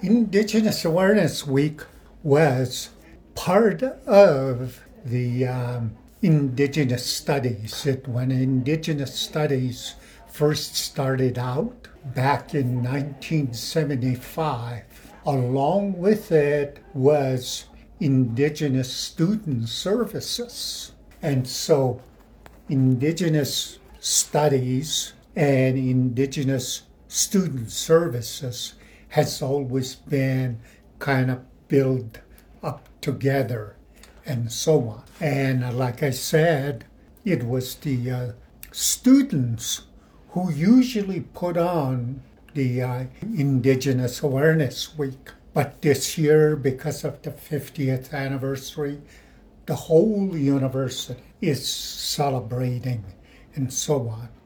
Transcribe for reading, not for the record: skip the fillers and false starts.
Indigenous Awareness Week was part of the Indigenous Studies. When Indigenous Studies first started out back in 1975, along with it was Indigenous Student Services. And so Indigenous Studies and Indigenous Student Services has always been kind of built up together and so on. And like I said, it was the students who usually put on the Indigenous Awareness Week. But this year, because of the 50th anniversary, the whole university is celebrating and so on.